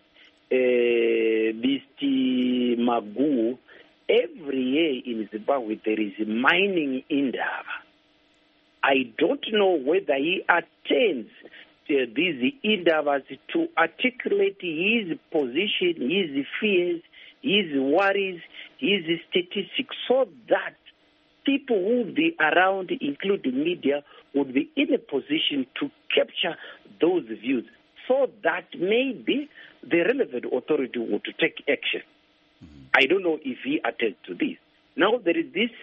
Speaker 5: Mr. Magu, every year in Zimbabwe there is mining in Indaba. I don't know whether he attends these Indabas to articulate his position, his fears, his worries, his statistics, so that people who would be around, including media, would be in a position to capture those views, so that maybe the relevant authority would take action. I don't know if he attends to this. Now there is this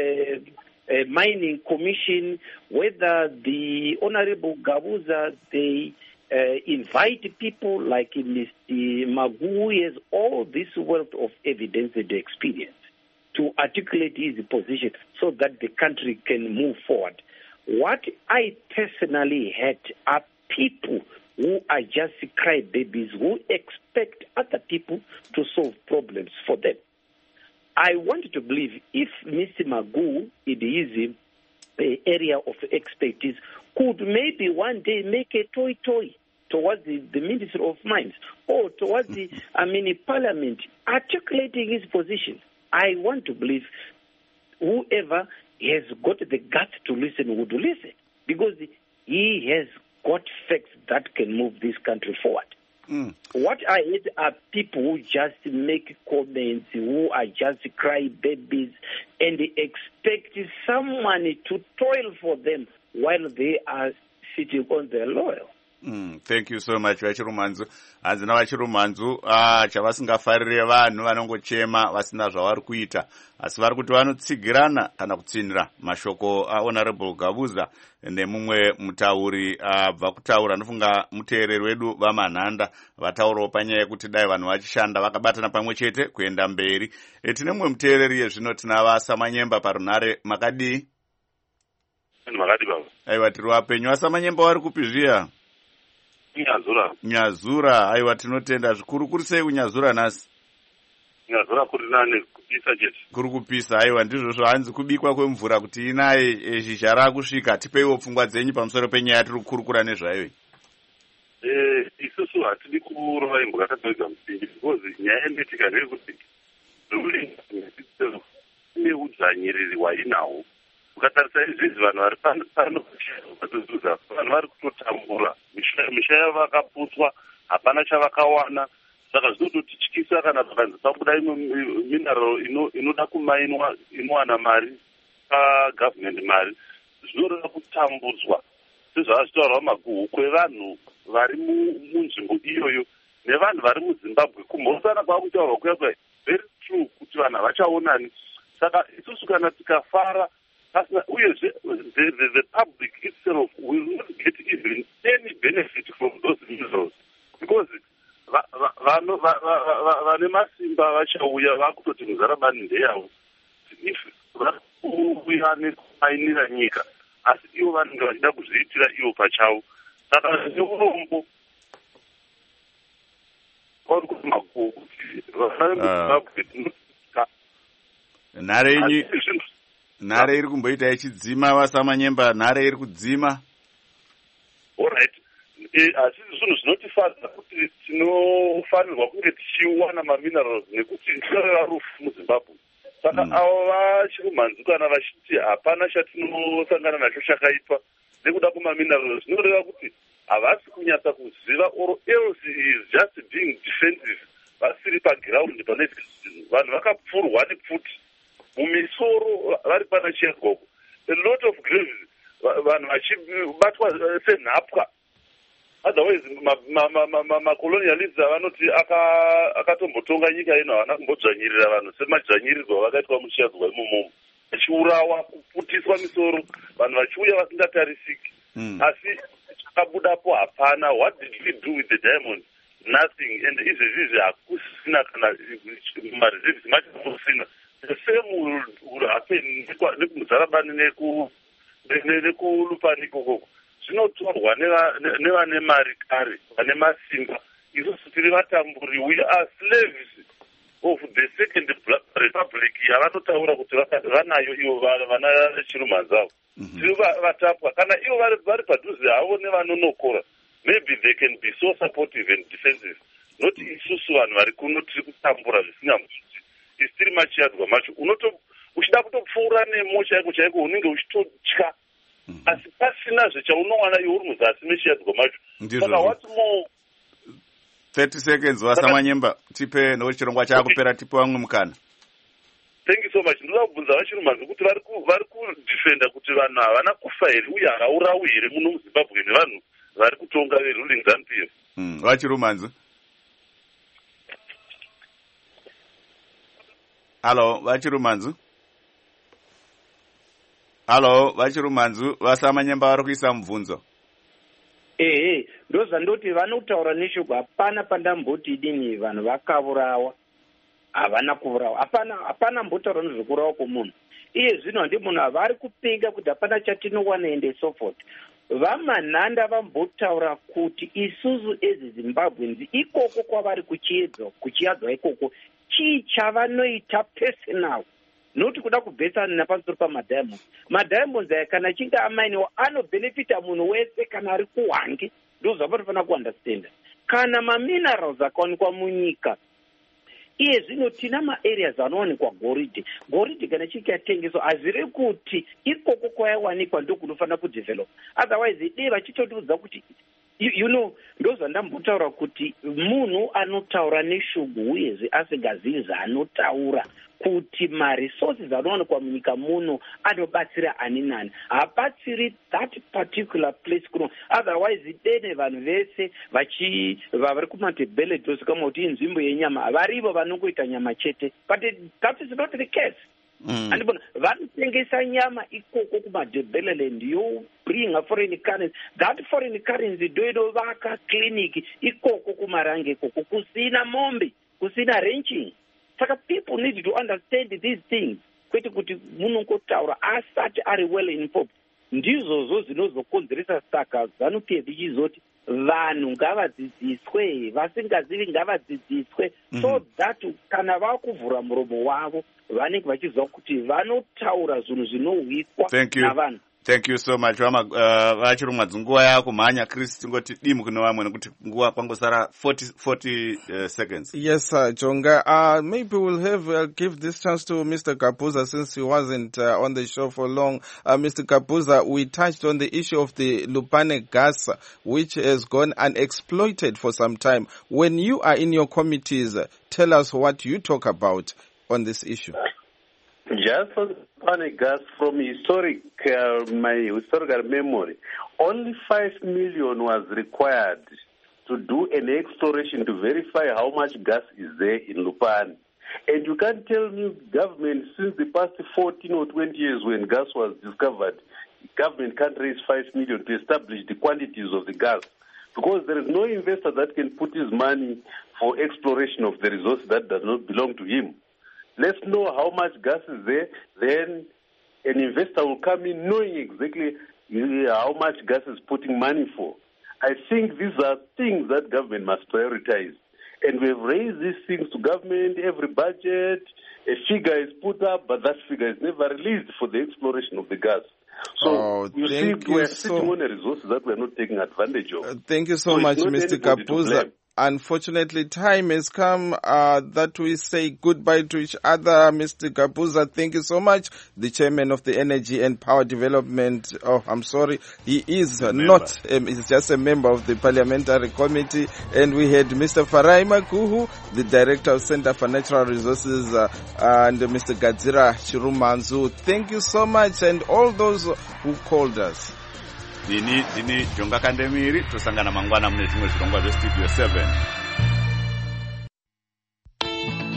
Speaker 5: mining commission, whether the Honorable Gabuza, they invite people like Mr. Magu, who has all this wealth of evidence and experience, to articulate his position so that the country can move forward. What I personally hate are people who are just crybabies, who expect other people to solve problems for them. I want to believe if Mr. Magu, in his area of expertise, could maybe one day make a toy towards the Minister of Mines or towards the Parliament, articulating his position. I want to believe whoever has got the guts to listen would listen, because he has got facts that can move this country forward. What I hate are people who just make comments, who are just crybabies, and expect someone to toil for them while they are sitting on their laurel.
Speaker 2: Thank you so much, Vachirumanzu. Hazina Vachirumanzu, chavasingafarire vanhu vanongochema vasina zvavari kuita, asi vari kuti vanotsigirana kana kutsinira mashoko aHonorable Gabuza nemumwe mutauri abva kutaura. Anofunga muteereri wedu vamanhanda vataurawo panyaya yekuti dai vanhu vachishanda vakabatana pamwe chete kuenda mberi. Tine mumwe muteereri yezvino, tina vaSamanyemba parunhare. Makadii?
Speaker 10: Makadii baba.
Speaker 2: Aiwa, tiri wapenyu. vaSamanyemba vari kupi zviya? Nyazura. Aiwa, tinotenda zvikuru. Kuri sei kunyazura nhasi?
Speaker 10: Nyazura kuri nane kupisa chete.
Speaker 2: Kuri kupisa. Aiwa, ndizvo zvahanzi kubikwa kwemvura kuti inaye zhizha rakusvika. Tipeiwo pfungwa dzenyu pamusoro penyaya tiri kukurukura nezvayo.
Speaker 10: Isusu hatidi kurova imbwa yakadzodza musingi, because nyaya yemitika ndeyekuti ine udzvanyiriri hwainawo. Ukatarisa izvizvi vanhu vari pano vatozuza, vanhu vari kutotambura, misha yavo vakaputswa, hapana chavakawana. Saka zvinototityisa kana pakanzi pabuda imwe mineral inoda kumainwa, inowana mari pagavhmendi mari, zvinoreva kutambudzwa sezvazvitaurwa Maguhu kwevanhu vari munzvimbo iyoyo nevanhu vari muZimbabwe. Kumhosana kwakutaurwa kuya very true kuti vanhu havachaonani. Saka isusu kana tikafara uyezve the public itself will not get even any benefit from those minerals, because vane masimba vachauya vakutoti muzarabani ndeyavo, if vakuuya nekumainira nyika, asi ivo vanenge vachida kuzviitira ivo pachavo. Saka neurombo vari kuti Maguhu kuti vazimbabwe
Speaker 2: nhare iri kumboita ichidzima. vaSamanyemba, nhare iri kudzima.
Speaker 10: Alright. Asi zvinhu zvinotifadza kuti tinofanirwa kunge tichiwana maminerals nekuti tinoreva rufu muZimbabwe. Saka avo vaChirumanzu kana vachiti hapana chatinosangana nacho chakaitwa nekuda kumaminerals, zvinoreva kuti havasi kunyatsa kuziva, or else is just being defensive. Vasi tiri pagiraundi pane vanhu vakapfurwa nepfuti mumisoro vari pana chiyagoko. A lot of graves vanhu vachibatwa senhapwa. Otherwise macolonialists avanoti akatombotonga nyika ino havana kumbodzvanyirira vanhu semadzvanyirirwa vakaitwa muchiyagwa imomomo, vachiurawa, kuputiswa misoro, vanhu vachiuya vasingatarisiki. Asi chakabudapo hapana. What did we do with the diamond? Nothing. And izvezvi hakusina kana mareserves macho hakusina. The same will happen nekumuzarabani nekulupani ikoko. Zvinotorwa nevane mari kare, vane masimba. Isusu tiri vatamburi. We are slaves of the Second Republic. Yavanotaura kuti vanayo ivo vana chirumanzavo. Tiri vatapwa. Kana ivo vari padhuze havo nevanonokora, maybe they can be so supportive and defensive. Not isusu vanhu vari kuno tiri kutambura zvisingamutsi. Isi tiri machiyadzwa macho. Uchida kutopfuura nemo chaiko chaiko unenge uchitotya. Asi pasina zvechaunowana iwe uri muzasi mechiyadzwa macho. Saka what more?
Speaker 2: 30 seconds Wasamanyemba. Tipe nokuti chirongwa chakupera tipe vamwe mukana.
Speaker 10: Thank you so much. Ndoda kubvunza vachirumanzi kuti vari kudefenda kuti vanhu havana kufa here uye haraurawi here muno muZimbabwe nevanhu vari kutonga veruling ZANU-PF.
Speaker 2: Vachirumanzi. Halo, vachirumanzi. Halo, vachirumanzi. Wasamanyemba vari kuisa mubvunzo.
Speaker 5: Ndozvandoti vanotaura neshoko. Hapana pandamboti idini vanhu vakaurawa. Havana kuurawa. Hapana mbotaura nezvekurawa kwomunhu. Iye zvino handi munhu avari kupinga kuti hapana chatinowana ende so forth. Vamanhanda vambotaura kuti isusu ezimbabweans ikoko kwavari kuchiedzwa ikoko chii chavanoita personal, noti kuda kubvesana napamusoro pamadiamonds. Madiamonds aya kana chinge amainiwa anobenefita munhu wese kana ari kuhwange. Ndozvavanofanira kuandastenda. Kana maminerals akawanikwa munyika, iye zvino tina maareas anowanikwa goridhe kana chinge yatengeswa hazviri kuti ikoko kwayawanikwa ndokunofanira kudevelop. Otherwise dei vachitotiudza kuti ndozvandambotaura kuti munhu anotaura neshugu uyezve asingazivi zvaanotaura kuti maresources anowanikwa munyika muno anobatsira ani nani, habatsiri that particular place kuno. Otherwise dene vanhu vese vari kumatebheledzo kama kuti inzvimbo yenyama varivo vanongoita nyama chete, but that is not the case. Andibona vanotengesa nyama ikoko kumadebheleland yobringa foreign currency. That foreign currency ndoinovaka clinic ikoko kumarange ikoko kusina mombe, kusina ranching. Saka people need to understand these things. Kwete kuti munongotaura asati ari well informed. Ndizvozo zvinozokonzeresa saka ZANU-PF ichizoti vanhu ngavadzidziswe, vasingazivi ngavadzidziswe, so that kana vakuvhura muromo wavo vanenge vachiziva kuti vanotaura zvinhu zvinohwiswa navanhu.
Speaker 2: Thank you so much. Vachirumadzi nguva yako mhanya Chris tingoti dimu kune vamwe nekuti nguva kwangosara 40 seconds.
Speaker 1: Yes, Jonga. Maybe we'll give this chance to Mr. Kapuza since he wasn't on the show for long. Mr. Kapuza, we touched on the issue of the Lupane gas, which has gone unexploited for some time. When you are in your committees, tell us what you talk about on this issue.
Speaker 8: Just for the gas, from my historical memory, only 5 million was required to do an exploration to verify how much gas is there in Lupane. And you can't tell me government, since the past 14 or 20 years when gas was discovered, government can't raise 5 million to establish the quantities of the gas. Because there is no investor that can put his money for exploration of the resource that does not belong to him. Let's know how much gas is there, then an investor will come in knowing exactly how much gas is putting money for. I think these are things that government must prioritize. And we've raised these things to government, every budget, a figure is put up, but that figure is never released for the exploration of the gas. So you see, we're sitting on a resource that we're not taking advantage of.
Speaker 1: Thank you so much, Mr. Kapuza. unfortunately, time has come that we say goodbye to each other. Mr. Gabuza, thank you so much. The chairman of the Energy and Power Development. Oh, I'm sorry. He is not, he's just a member of the Parliamentary Committee. And we had Mr. Farai Makuhu, the director of Center for Natural Resources, and Mr. Gadzira Chirumanzu. Thank you so much, and all those who called us.
Speaker 2: Dini Jonga Kandemiri, tosangana mangwana mune zvimwe zvirongwa zvestudio 7.